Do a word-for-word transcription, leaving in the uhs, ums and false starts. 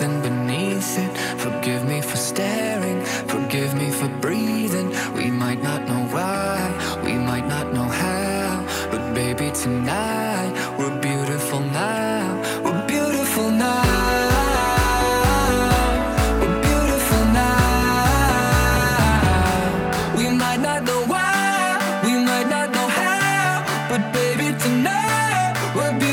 something beneath it. Forgive me for staring, forgive me for breathing. We might not know why, we might not know how, but baby tonight we're beautiful now. We're beautiful now. We're beautiful now. We might not know why, we might not know how, but baby tonight we're beautiful.